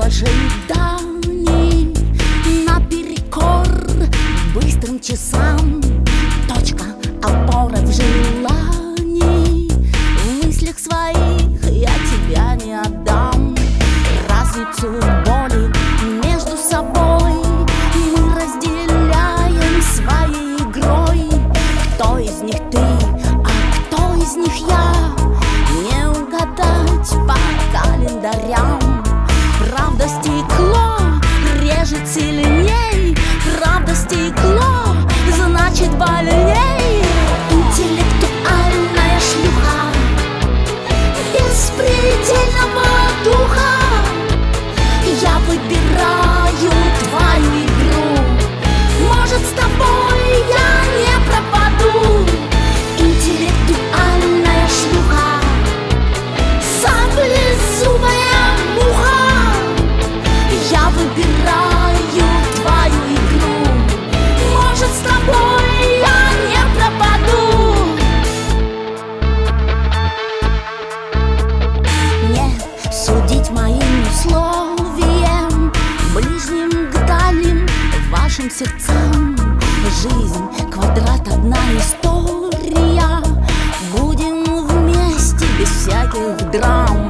ожиданий, наперекор быстрым часам. Точка, опора в желании, в мыслях своих я тебя не отдам. Разницу боли между собой мы разделяем своей игрой. Кто из них ты, а кто из них я, не угадать по календарям. Правда, стекло режет сильней, правда, стекло значит больней. Интеллектуальная шлюха беспредельного духа, я выбираю твою игру. Может, с тобой я не пропаду. Интеллектуальная шлюха, саблезубая муха, я выбираю твою игру. Может, с тобой я не пропаду. Не судить моим условиям, ближним к дальним вашим сердцам. Жизнь, квадрат, одна история. Будем вместе без всяких драм.